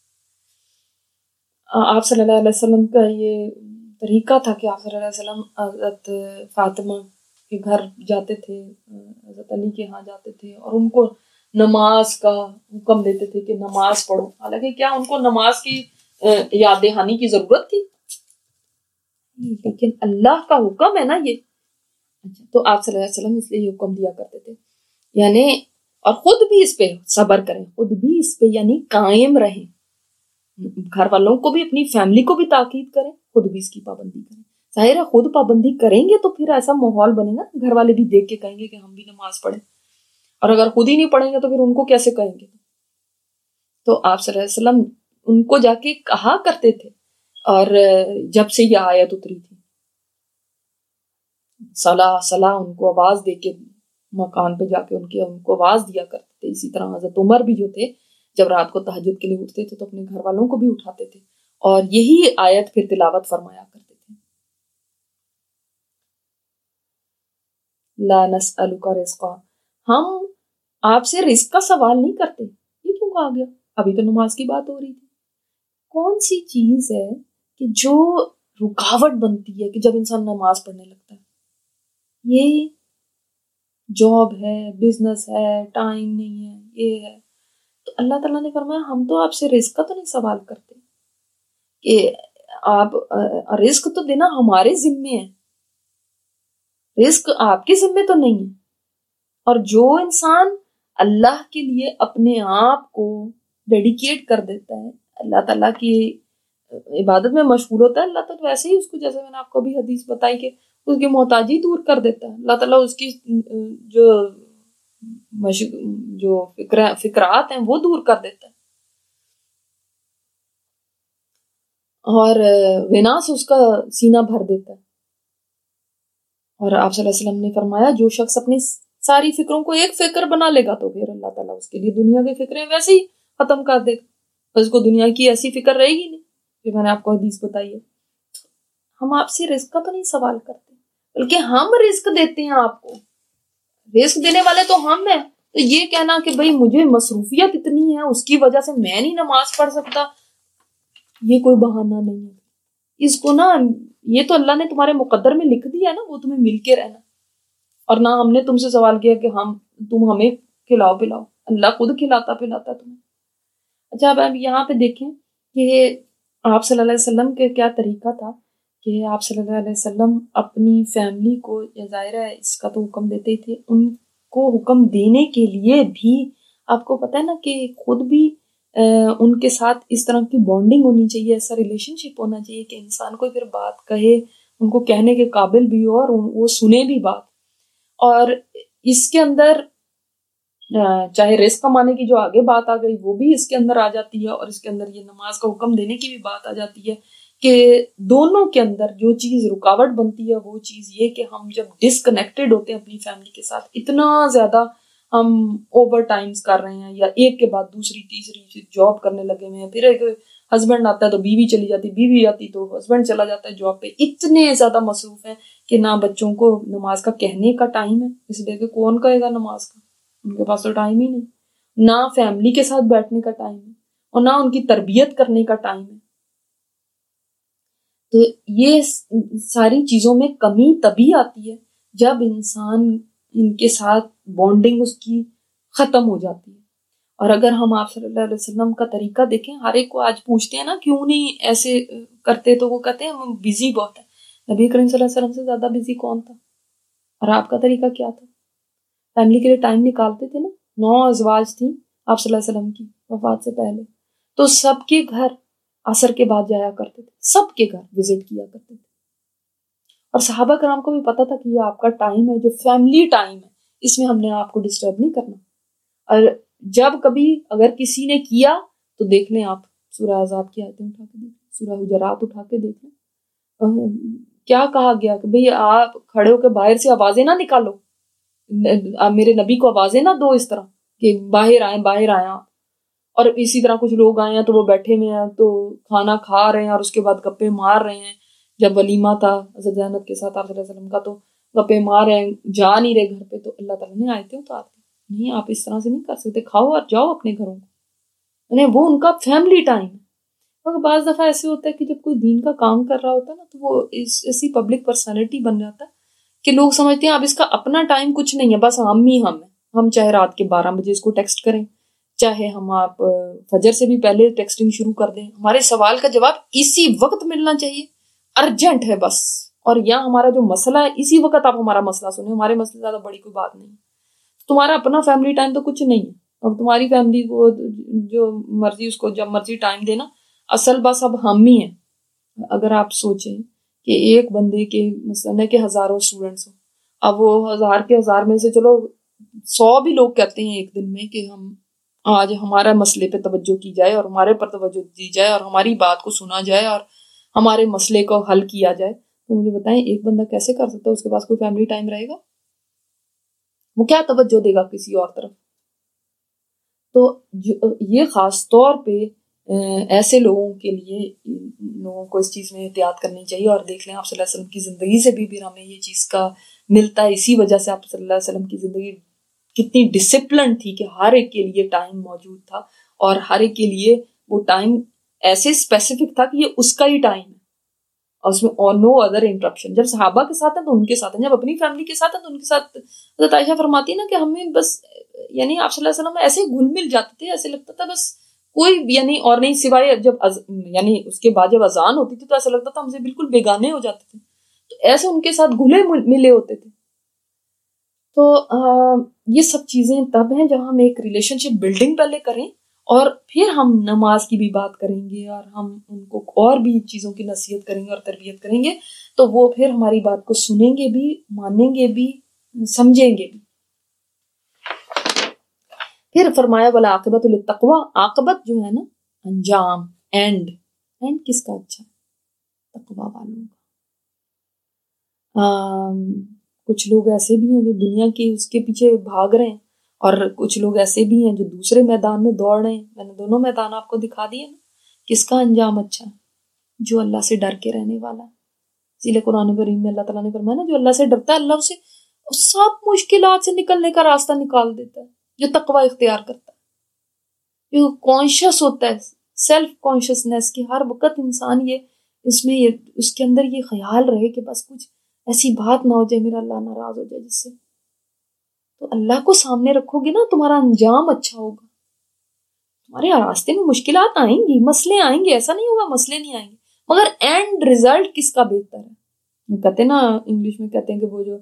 آپ صلی اللہ علیہ وسلم کا یہ طریقہ تھا کہ آپ صلی اللہ علیہ وسلم حضرت فاطمہ کے گھر جاتے تھے، حضرت علی کے ہاں جاتے تھے، اور ان کو نماز کا حکم دیتے تھے کہ نماز پڑھو، حالانکہ کیا ان کو نماز کی یاد دہانی کی ضرورت تھی؟ لیکن اللہ کا حکم ہے نا یہ۔ تو آپ صلی اللہ علیہ وسلم اس لیے یہ حکم دیا کرتے تھے، یعنی اور خود بھی اس پہ صبر کریں، خود بھی اس پہ یعنی قائم رہیں، گھر والوں کو بھی اپنی فیملی کو بھی تاکید کریں، خود بھی اس کی پابندی کریں۔ ظاہر ہے خود پابندی کریں گے تو پھر ایسا ماحول بنے گا، گھر والے بھی دیکھ کے کہیں گے کہ ہم بھی نماز پڑھیں، اور اگر خود ہی نہیں پڑھیں گے تو پھر ان کو کیسے کہیں گے؟ تو آپ صلی اللہ علیہ وسلم ان کو جا کے کہا کرتے تھے، اور جب سے یہ آیت اتری تھی صلاح صلاح ان کو آواز دے کے مکان پہ جا کے ان کے ان کو آواز دیا کرتے تھے۔ اسی طرح حضرت عمر بھی جو تھے جب رات کو تہجد کے لیے اٹھتے تھے تو اپنے گھر والوں کو بھی اٹھاتے تھے، اور یہی آیت پھر تلاوت فرمایا کرتے تھے، لا نسألک رزقا، ہم آپ سے رزق کا سوال نہیں کرتے۔ یہ کیوں کہا گیا؟ ابھی تو نماز کی بات ہو رہی تھی۔ کون سی چیز ہے کہ جو رکاوٹ بنتی ہے کہ جب انسان نماز پڑھنے لگتا ہے؟ یہ جاب ہے، بزنس ہے، ٹائم نہیں ہے، یہ ہے۔ تو اللہ تعالیٰ نے فرمایا ہم تو آپ سے رزق کا تو نہیں سوال کرتے، کہ آپ رزق تو دینا ہمارے ذمے ہے، رزق آپ کے ذمے تو نہیں ہے۔ اور جو انسان اللہ کے لیے اپنے آپ کو ڈیڈیکیٹ کر دیتا ہے، اللہ تعالیٰ کی عبادت میں مشغول ہوتا ہے، اللہ تعالیٰ ویسے ہی اس کو، جیسے میں نے آپ کو بھی حدیث بتائی کہ اس کی محتاجی دور کر دیتا ہے، اللہ تعالیٰ اس کی جو جو فکرات ہیں وہ دور کر دیتا ہے، اور غنا سے اس کا سینہ بھر دیتا ہے۔ اور آپ صلی اللہ علیہ وسلم نے فرمایا جو شخص اپنی ساری فکروں کو ایک فکر بنا لے گا تو پھر اللہ تعالیٰ اس کے لیے دنیا کی فکریں ویسے ہی ختم کر دے گا، اس کو دنیا کی ایسی فکر رہے گی نہیں جو میں نے آپ کو حدیث بتائی ہے۔ ہم آپ سے رزق کا تو نہیں سوال کرتے، بلکہ ہم رزق دیتے ہیں آپ کو، رزق دینے والے تو ہم ہیں۔ تو یہ کہنا کہ بھئی مجھے مصروفیت اتنی ہے اس کی وجہ سے میں نہیں نماز پڑھ سکتا، یہ کوئی بہانہ نہیں ہے۔ اس کو نا، یہ تو اللہ نے تمہارے مقدر میں لکھ دیا نا، وہ تمہیں مل کے رہنا، اور نہ ہم نے تم سے سوال کیا کہ ہم تم ہمیں کھلاؤ پلاؤ، اللہ خود کھلاتا پلاتا تمہیں۔ اچھا اب آپ یہاں پہ دیکھیں کہ آپ صلی اللہ علیہ وسلم کے کیا طریقہ تھا کہ آپ صلی اللہ علیہ وسلم اپنی فیملی کو، ظاہر ہے اس کا تو حکم دیتے ہی تھے، ان کو حکم دینے کے لیے بھی آپ کو پتہ ہے نا کہ خود بھی ان کے ساتھ اس طرح کی بانڈنگ ہونی چاہیے، ایسا ریلیشن شپ ہونا چاہیے کہ انسان کو پھر بات کہے، ان کو کہنے کے قابل بھی ہو اور وہ سنے بھی بات۔ اور اس کے اندر چاہے رزق کمانے کی جو آگے بات آ گئی وہ بھی اس کے اندر آ جاتی ہے، اور اس کے اندر یہ نماز کا حکم دینے کی بھی بات آ جاتی ہے کہ دونوں کے اندر جو چیز رکاوٹ بنتی ہے وہ چیز یہ کہ ہم جب ڈسکنیکٹڈ ہوتے ہیں اپنی فیملی کے ساتھ، اتنا زیادہ ہم اوور ٹائمز کر رہے ہیں، یا ایک کے بعد دوسری تیسری جاب کرنے لگے ہوئے ہیں، پھر ایک ہسبینڈ آتا ہے تو بیوی چلی جاتی، بیوی آتی تو ہسبینڈ چلا جاتا ہے جاب پہ، اتنے زیادہ مصروف ہیں کہ نہ بچوں کو نماز کا کہنے کا ٹائم ہے، اس لیے کہ کون کہے گا نماز کا، ان کے پاس تو ٹائم ہی نہیں، نہ فیملی کے ساتھ بیٹھنے کا ٹائم ہے، اور نہ ان کی تربیت کرنے کا ٹائم ہے۔ تو یہ ساری چیزوں میں کمی تبھی آتی ہے جب انسان ان کے ساتھ بانڈنگ اس کی ختم ہو جاتی ہے۔ اور اگر ہم آپ صلی اللہ علیہ وسلم کا طریقہ دیکھیں، ہر ایک کو آج پوچھتے ہیں نا کیوں نہیں ایسے کرتے، تو وہ کہتے ہیں ہم بزی بہت ہے۔ نبی کریم صلی اللہ علیہ وسلم سے زیادہ بزی کون تھا؟ اور آپ کا طریقہ کیا تھا؟ فیملی کے لیے ٹائم نکالتے تھے نا؟ نو ازواج تھیں آپ صلی اللہ علیہ وسلم کی وفات سے پہلے، تو سب کے گھر عصر کے بعد جایا کرتے تھے، سب کے گھر وزٹ کیا کرتے تھے، اور صحابہ کرام کو بھی پتا تھا کہ یہ آپ کا ٹائم ہے جو فیملی ٹائم ہے، اس میں ہم نے آپ کو ڈسٹرب نہیں کرنا۔ اور جب کبھی اگر کسی نے کیا تو دیکھ لیں آپ سورہ احزاب کی آیتیں اٹھا کے دیکھ لیں، سورہ حجرات اٹھا کے دیکھ لیں، کیا کہا گیا کہ بھئی آپ کھڑے ہو کے باہر سے آوازیں نہ نکالو، میرے نبی کو آوازیں نہ دو اس طرح کہ باہر آئیں باہر آئیں. اور اسی طرح کچھ لوگ آئے ہیں تو وہ بیٹھے ہوئے ہیں تو کھانا کھا رہے ہیں اور اس کے بعد گپے مار رہے ہیں. جب ولیمہ تھا حضرت زینب کے ساتھ آپ صلی اللہ علیہ وسلم کا تو گپے مار رہے ہیں، جا نہیں رہے گھر پہ. تو اللہ تعالیٰ نے آیتیں اتار دی، نہیں آپ اس طرح سے نہیں کر سکتے، کھاؤ اور جاؤ اپنے گھروں کو. یعنی وہ ان کا فیملی ٹائم ہے. مگر بعض دفعہ ایسے ہوتا ہے کہ جب کوئی دین کا کام کر رہا ہوتا ہے نا تو وہ ایسی پبلک پرسنالٹی بن جاتا ہے کہ لوگ سمجھتے ہیں اب اس کا اپنا ٹائم کچھ نہیں ہے، بس ہم ہی ہم ہیں. ہم چاہے رات کے بارہ بجے اس کو ٹیکسٹ کریں، چاہے ہم آپ فجر سے بھی پہلے ٹیکسٹنگ شروع کر دیں، ہمارے سوال کا جواب اسی وقت ملنا چاہیے، ارجنٹ ہے بس. اور یا ہمارا جو مسئلہ ہے اسی وقت آپ ہمارا مسئلہ سنیں، ہمارے مسئلے زیادہ بڑی کوئی بات نہیں. تمہارا اپنا فیملی ٹائم تو کچھ نہیں ہے. اب تمہاری فیملی کو جو مرضی اس کو جب مرضی ٹائم دینا، اصل بس اب ہم ہی ہیں. اگر آپ سوچیں کہ ایک بندے کے مثلا کہ ہزاروں اسٹوڈنٹس ہوں، اب وہ ہزار کے ہزار میں سے چلو سو بھی لوگ کہتے ہیں ایک دن میں کہ ہم آج ہمارا مسئلے پہ توجہ کی جائے اور ہمارے پر توجہ دی جائے اور ہماری بات کو سنا جائے اور ہمارے مسئلے کو حل کیا جائے، تو مجھے بتائیں ایک بندہ کیسے کر سکتا ہے؟ اس کے پاس کوئی فیملی ٹائم رہے گا؟ وہ کیا توجہ دے گا کسی اور طرف؟ تو یہ خاص طور پہ ایسے لوگوں کے لیے لوگوں کو اس چیز میں احتیاط کرنی چاہیے. اور دیکھ لیں آپ صلی اللہ علیہ وسلم کی زندگی سے بھی بھی ہمیں یہ چیز کا ملتا ہے. اسی وجہ سے آپ صلی اللہ علیہ وسلم کی زندگی کتنی ڈسپلن تھی کہ ہر ایک کے لیے ٹائم موجود تھا اور ہر ایک کے لیے وہ ٹائم ایسے اسپیسیفک تھا کہ یہ اس کا ہی ٹائم ہے اور اس میں اور نو ادر انٹرپشن. جب صحابہ کے ساتھ ہیں تو ان کے ساتھ ہیں، جب اپنی فیملی کے ساتھ ہیں تو ان کے ساتھ. حضرت عائشہ فرماتی ہے نا کہ ہمیں بس یعنی آپ صلی اللہ علیہ وسلم ایسے گھل مل جاتے تھے، ایسے لگتا تھا بس کوئی یعنی اور نہیں سوائے جب از, یعنی اس کے بعد جب اذان ہوتی تھی تو ایسا لگتا تھا ہم سے بالکل بیگانے ہو جاتے تھے. تو ایسے ان کے ساتھ گھلے ملے ہوتے تھے. تو آ, یہ سب چیزیں تب ہیں جب ہم ایک ریلیشن شپ بلڈنگ پہلے کریں اور پھر ہم نماز کی بھی بات کریں گے اور ہم ان کو اور بھی چیزوں کی نصیحت کریں گے اور تربیت کریں گے تو وہ پھر ہماری بات کو سنیں گے بھی، مانیں گے بھی، سمجھیں گے بھی. پھر فرمایا ولا عاقبۃ للتقویٰ، عاقبت جو ہے نا انجام، اینڈ اینڈ کس کا اچھا؟ تقویٰ والوں کا. کچھ لوگ ایسے بھی ہیں جو دنیا کی اس کے پیچھے بھاگ رہے ہیں اور کچھ لوگ ایسے بھی ہیں جو دوسرے میدان میں دوڑ رہے ہیں. میں نے دونوں میدان آپ کو دکھا دیے نا. کس کا انجام اچھا ہے؟ جو اللہ سے ڈر کے رہنے والا ہے. اسی لیے قرآن کریم میں اللہ تعالیٰ نے فرمایا نا جو اللہ سے ڈرتا ہے اللہ اسے سب مشکلات سے نکلنے کا راستہ نکال دیتا ہے. جو تقویٰ اختیار کرتا ہے، جو کانشیس ہوتا ہے، سیلف کانشیسنیس کی ہر وقت انسان یہ اس میں یہ اس کے اندر یہ خیال رہے کہ بس کچھ ایسی بات نہ ہو جائے میرا اللہ ناراض ہو جائے جس سے. تو اللہ کو سامنے رکھو گے نا تمہارا انجام اچھا ہوگا. تمہارے راستے میں مشکلات آئیں گی، مسئلے آئیں گے، ایسا نہیں ہوگا مسئلے نہیں آئیں گے، مگر اینڈ ریزلٹ کس کا بہتر ہے؟ کہتے ہیں نا انگلش میں کہتے ہیں کہ وہ جو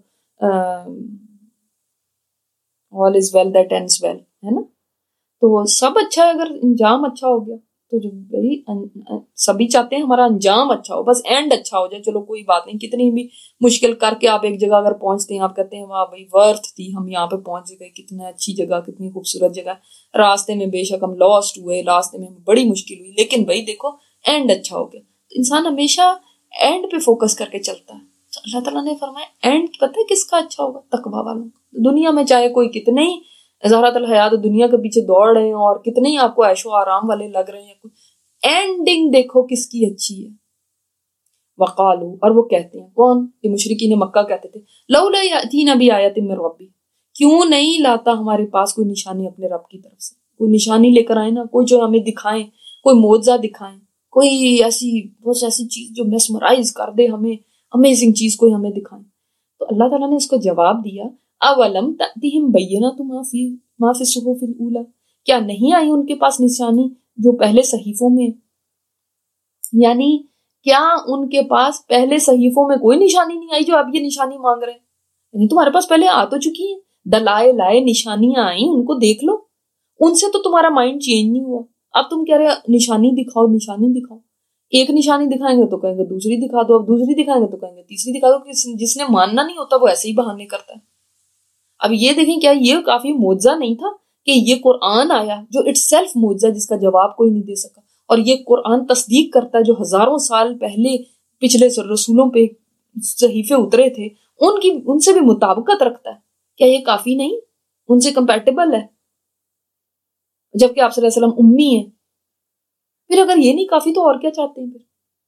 all is well that ends well ہے نا. تو سب اچھا ہے اگر انجام اچھا ہو گیا تو جو بھائی سبھی چاہتے ہیں ہمارا انجام اچھا ہو، بس اینڈ اچھا ہو جائے. چلو کوئی بات نہیں، کتنی بھی مشکل کر کے آپ ایک جگہ اگر پہنچتے ہیں آپ کہتے ہیں واہ بھائی ورتھ تھی، ہم یہاں پہ پہنچ گئے، کتنا اچھی جگہ، کتنی خوبصورت جگہ. راستے میں بے شک ہم لاسٹ ہوئے، راستے میں ہمیں بڑی مشکل ہوئی، لیکن بھائی دیکھو اینڈ اچھا ہو گیا. تو انسان ہمیشہ اینڈ پہ فوکس کر کے چلتا ہے. تو اللہ تعالیٰ نے فرمایا اینڈ پتہ ہے کس کا اچھا ہوگا؟ تقویٰ والوں. دنیا میں چاہے کوئی کتنے ہی زہرات الحیات دنیا کے پیچھے دوڑ رہے ہیں اور کتنے ہی آپ کو عیش و آرام والے لگ رہے ہیں، اینڈنگ دیکھو کس کی اچھی ہے. وقالو، اور وہ کہتے ہیں کون؟ یہ مشرکین مکہ کہتے تھے لولا یاتینا بآیۃ من ربی، کیوں نہیں لاتا ہمارے پاس کوئی نشانی اپنے رب کی طرف سے، کوئی نشانی لے کر آئے نا، کوئی جو ہمیں دکھائیں، کوئی معجزہ دکھائیں، کوئی ایسی بہت ایسی چیز جو میسمرائز کر دے ہمیں، امیزنگ چیز کوئی ہمیں دکھائیں. تو اللہ تعالیٰ نے اس کو جواب دیا اولم تأتیہم بینۃ ما فی ما فی الصحف الاولی، کیا نہیں آئی ان کے پاس نشانی جو پہلے صحیفوں میں؟ یعنی کیا ان کے پاس پہلے صحیفوں میں کوئی نشانی نہیں آئی جو اب یہ نشانی مانگ رہے ہیں؟ یعنی تمہارے پاس پہلے آ تو چکی ہیں، دلائل آئے، نشانیاں آئیں، ان کو دیکھ لو. ان سے تو تمہارا مائنڈ چینج نہیں ہوا. اب تم کہہ رہے نشانی دکھاؤ، نشانی دکھاؤ. ایک نشانی دکھائیں گے تو کہیں گے دوسری دکھا دو، اب دوسری دکھائیں گے تو کہیں گے تیسری دکھا دو. جس نے ماننا نہیں ہوتا وہ ایسے ہی بہانے کرتا ہے. اب یہ دیکھیں کیا یہ کافی معجزہ نہیں تھا کہ یہ قرآن آیا جو اٹ سیلف معجزہ جس کا جواب کوئی نہیں دے سکا، اور یہ قرآن تصدیق کرتا ہے جو ہزاروں سال پہلے پچھلے رسولوں پہ صحیفے اترے تھے ان کی ان سے بھی مطابقت رکھتا ہے، کیا یہ کافی نہیں؟ ان سے کمپیٹیبل ہے، جبکہ آپ صلی اللہ علیہ وسلم امی ہیں۔ پھر اگر یہ نہیں کافی تو اور کیا چاہتے ہیں؟ پھر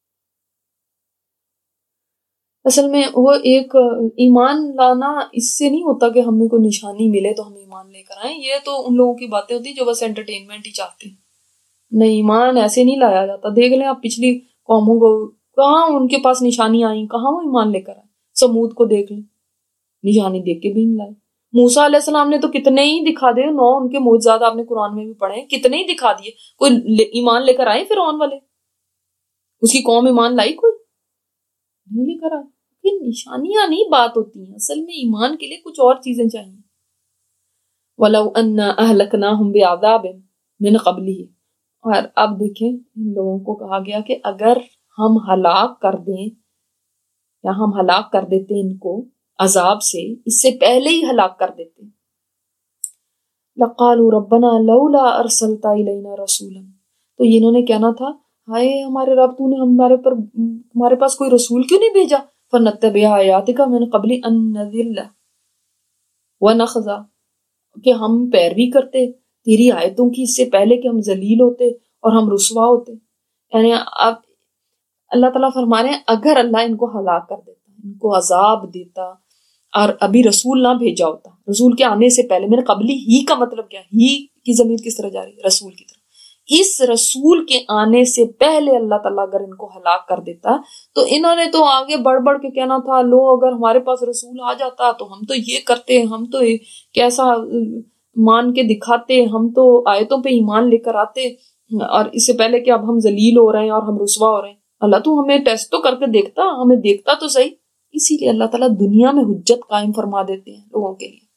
اصل میں وہ ایک ایمان لانا اس سے نہیں ہوتا کہ ہمیں کوئی نشانی ملے تو ہم ایمان لے کر آئیں، یہ تو ان لوگوں کی باتیں ہوتی جو بس انٹرٹینمنٹ ہی چاہتے ہیں۔ نہیں، ایمان ایسے نہیں لایا جاتا۔ دیکھ لیں آپ پچھلی قوموں کو، کہاں ان کے پاس نشانی آئیں، کہاں وہ ایمان لے کر آئے۔ سمود کو دیکھ لیں، نشانی دیکھ کے بھی نہیں لائے۔ موسیٰ علیہ السلام نے تو کتنے ہی دکھا دے، نو ان کے معجزات آپ نے قرآن میں بھی پڑھے، کتنے ہی دکھا دیے، کوئی ایمان لے کر آئے فرعون والے؟ اس کی قوم ایمان لائی؟ کوئی نہیں لے کر آئے۔ یہ نشانیاں نہیں بات ہوتی ہیں، اصل میں ایمان کے لیے کچھ اور چیزیں چاہیے۔ وَلَوْ أَنَّا أَهْلَكْنَاهُمْ بِعَذَابٍ مِّن قَبْلِهِ، اور اب دیکھیں ان لوگوں کو کہا گیا کہ اگر ہم ہلاک کر دیں یا ہم ہلاک کر دیتے ان کو عذاب سے، اس سے پہلے ہی ہلاک کر دیتے، لَقَالُوا رَبَّنَا لَوْلَا أَرْسَلْتَ إِلَيْنَا رَسُولًا، تو انہوں نے کہنا تھا، ہائے ہمارے رب، تو نے ہمارے پر ہمارے پاس کوئی رسول کیوں نہیں بھیجا؟ فَنَتَّبِعَ آيَاتِكَ مِن قَبْلِ أَن نَّذِلَّ وَنَخْزَىٰ، کہ ہم پیروی کرتے تیری آیتوں کی اس سے پہلے کہ ہم ذلیل ہوتے اور ہم رسوا ہوتے۔ یعنی اب اللہ تعالیٰ فرما رہے ہیں اگر اللہ ان کو ہلاک کر دیتا، ان کو عذاب دیتا، اور ابھی رسول نہ بھیجا ہوتا، رسول کے آنے سے پہلے، میرے قبلی ہی کا مطلب کیا؟ ہی کی ضمیر کس طرح جا رہی ہے؟ رسول کی طرح۔ اس رسول کے آنے سے پہلے اللہ تعالیٰ اگر ان کو ہلاک کر دیتا تو انہوں نے تو آگے بڑھ بڑھ کے کہنا تھا، لو اگر ہمارے پاس رسول آ جاتا تو ہم تو یہ کرتے، ہم تو کیسا مان کے دکھاتے، ہم تو آیتوں پہ ایمان لے کر آتے، اور اس سے پہلے کہ اب ہم ذلیل ہو رہے ہیں اور ہم رسوا ہو رہے ہیں، اللہ تو ہمیں ٹیسٹ تو کر کے دیکھتا، ہمیں دیکھتا تو صحیح۔ اسی لیے اللہ تعالیٰ دنیا میں حجت قائم فرما دیتے ہیں لوگوں کے لیے۔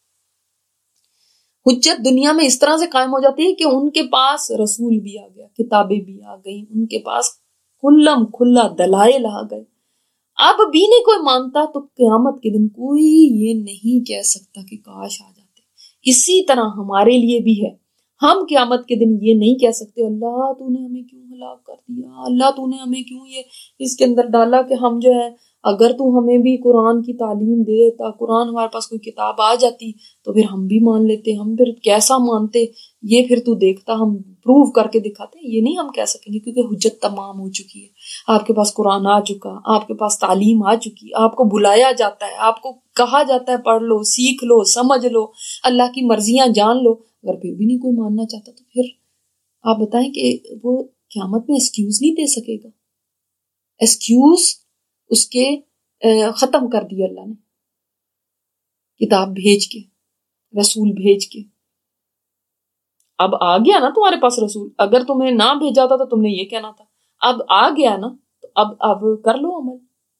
حجت دنیا میں اس طرح سے قائم ہو جاتی ہے کہ ان کے پاس رسول بھی آ گیا، کتابیں بھی آ گئی، ان کے پاس کھلم کھلا دلائل آ گئے، اب بھی نہیں کوئی مانتا تو قیامت کے دن کوئی یہ نہیں کہہ سکتا کہ کاش آ جاتے۔ اسی طرح ہمارے لیے بھی ہے، ہم قیامت کے دن یہ نہیں کہہ سکتے اللہ تو نے ہمیں کیوں ہلاک کر دیا، اللہ تو نے ہمیں کیوں یہ اس کے اندر ڈالا کہ ہم جو ہے، اگر تو ہمیں بھی قرآن کی تعلیم دے دیتا، قرآن ہمارے پاس کوئی کتاب آ جاتی تو پھر ہم بھی مان لیتے، ہم پھر کیسا مانتے، یہ پھر تو دیکھتا، ہم پروو کر کے دکھاتے۔ یہ نہیں ہم کہہ سکیں گے کیونکہ حجت تمام ہو چکی ہے، آپ کے پاس قرآن آ چکا، آپ کے پاس تعلیم آ چکی، آپ کو بلایا جاتا ہے، آپ کو کہا جاتا ہے پڑھ لو، سیکھ لو، سمجھ لو، اللہ کی مرضیاں جان لو۔ اگر پھر بھی نہیں کوئی ماننا چاہتا تو پھر آپ بتائیں کہ وہ قیامت میں ایکسکیوز نہیں دے سکے گا؟ ایکسکیوز اس کے ختم کر دیا اللہ نے، کتاب بھیج کے، رسول بھیج کے۔ اب آ گیا نا تمہارے پاس رسول، اگر تمہیں نہ بھیجا تھا تو تم نے یہ کہنا تھا، اب آ گیا نا تو اب اب کر لو عمل۔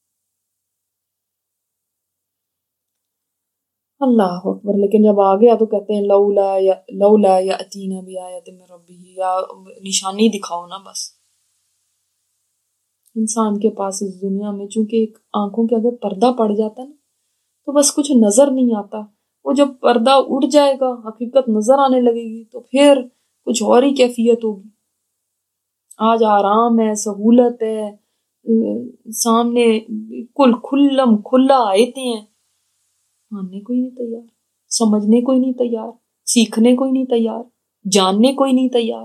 اللہ اکبر۔ لیکن جب آ گیا تو کہتے ہیں لولا یا لولا یاتینا بآیۃ من ربہ، یا نشانی دکھاؤ نا بس۔ انسان کے پاس اس دنیا میں چونکہ ایک آنکھوں کے آگے پردہ پڑ جاتا ہے نا تو بس کچھ نظر نہیں آتا، وہ جب پردہ اٹھ جائے گا، حقیقت نظر آنے لگے گی تو پھر کچھ اور ہی کیفیت ہوگی۔ آج آرام ہے، سہولت ہے، سامنے بالکل کھلم کھلا آیتیں ہیں، ماننے کوئی نہیں تیار، سمجھنے کوئی نہیں تیار، سیکھنے کوئی نہیں تیار، جاننے کوئی نہیں تیار۔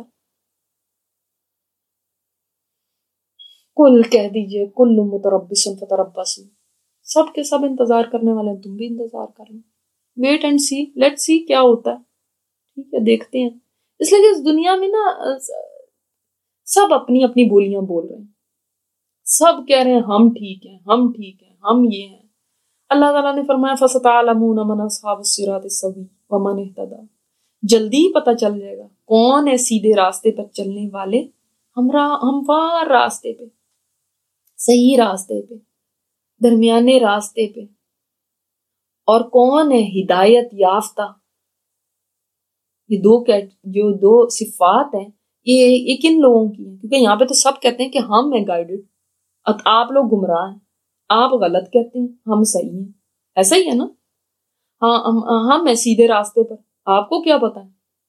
کل کہہ دیجئے کل متربص فتربصوا، سب کے سب انتظار کرنے والے ہیں، تم بھی انتظار کر لو، wait and see, let see کیا ہوتا ہے، ٹھیک ہے دیکھتے ہیں۔ اس لیے کہ اس دنیا میں نا سب اپنی اپنی بولیاں بول رہے ہیں، سب کہہ رہے ہیں ہم ٹھیک ہیں، ہم ٹھیک ہیں، ہم یہ ہیں۔ اللہ تعالیٰ نے فرمایا فَسَتَعْلَمُونَ مَنْ أَصْحَابُ الصِّرَاطِ السَّوِيِّ وَمَنِ اهْتَدَىٰ، جلدی ہی پتہ چل جائے گا کون ہے سیدھے راستے پر چلنے والے، ہموار راستے پہ، صحیح راستے پہ، درمیانے راستے پہ، اور کون ہے ہدایت یافتہ۔ یہ دو جو دو صفات ہیں یہ یہ کن لوگوں کی ہیں؟ کیونکہ یہاں پہ تو سب کہتے ہیں کہ ہم ہیں گائیڈڈ، آپ لوگ گمراہ ہیں، آپ غلط کہتے ہیں، ہم صحیح ہیں، ایسا ہی ہے نا؟ ہاں ہم ہم ہیں سیدھے راستے پر، آپ کو کیا پتا ہے؟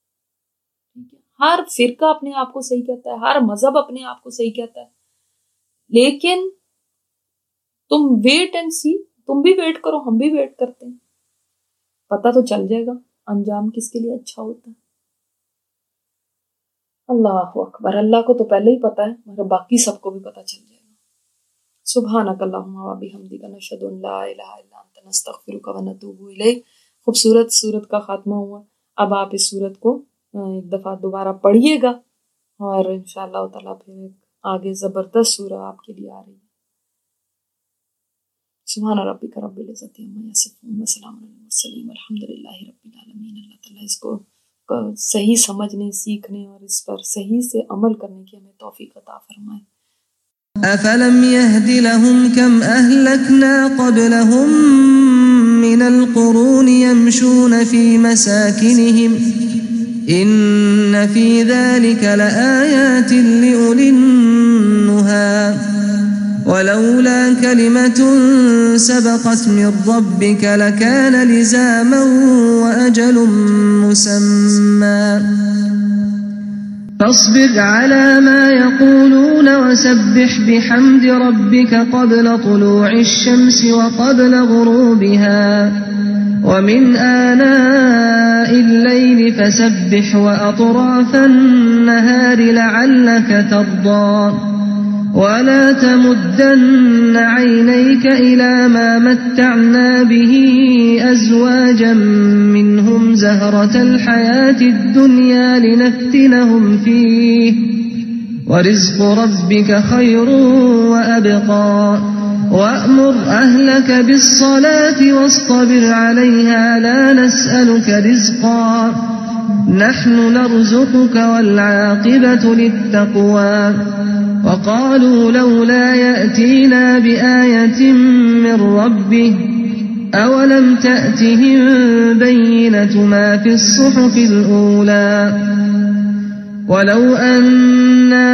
ہر فرقہ اپنے آپ کو صحیح کہتا ہے، ہر مذہب اپنے آپ کو صحیح کہتا ہے، لیکن तुम वेट एंड सी, तुम भी वेट करो, हम भी वेट करते हैं, पता तो चल जाएगा अंजाम किसके लिए अच्छा होता है। अल्लाह अकबर, अल्लाह को तो पहले ही पता है, मगर बाकी सबको भी पता चल जाएगा। सुभानक अल्लाहुम्मा व बिहम्दिका नशहदु अन ला इलाहा इल्ला अंता नस्तगफिरुका व नतूबु इलैक। खूबसूरत सूरत का खात्मा हुआ। अब आप इस सूरत को एक दफ़ा दोबारा पढ़िएगा और इंशाअल्लाह ताला फिर आगे ज़बरदस्त सूरत आपके लिए आ रही है। सुभान रब्बिका रब्बिल इज़्ज़ति अम्मा यसिफून व सलामुन अलल मुरसलीन वल्हम्दुलिल्लाहि रब्बिल आलमीन। अल्लाह ताला इसको सही समझने, सीखने और इस पर सही से अमल करने की हमें तौफीक अता फरमाए। अफलम यहदि लहुम कम अहलकना क़ब्लहुम मिनल क़ुरून यमशून फ़ी मसाकिनिहिम इन्न फ़ी ज़ालिका लआयातिन लिउलिन नुहा वलौला कलिमतुन सबक़त मिन रब्बिका लकान लिज़ामन वअजलुन मुसम्मा فاصبر على ما يقولون وسبح بحمد ربك قبل طلوع الشمس وقبل غروبها ومن آناء الليل فسبح وأطراف النهار لعلك ترضى ولا تمدن عينيك إلى ما متعنا به أزواجا منهم زهرة الحياة الدنيا لنفتنهم فيه ورزق ربك خير وأبقى وأمر أهلك بالصلاة واصطبر عليها لا نسألك رزقا نحن نرزقك والعاقبة للتقوى وقالوا لولا يأتينا بآية من ربه أولم تأتهم بينة ما في الصحف الأولى ولو أنا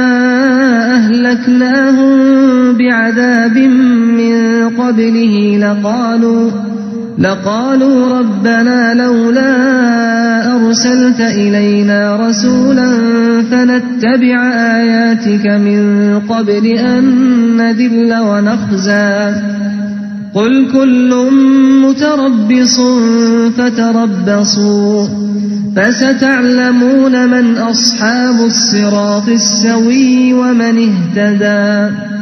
أهلكناهم بعذاب من قبله لقالوا لقالوا ربنا لولا أرسلت إلينا رسولا فنتبع آياتك من قبل أن نذل ونخزى قل كل متربص فتربصوا فستعلمون من أصحاب الصراط السوي ومن اهتدى.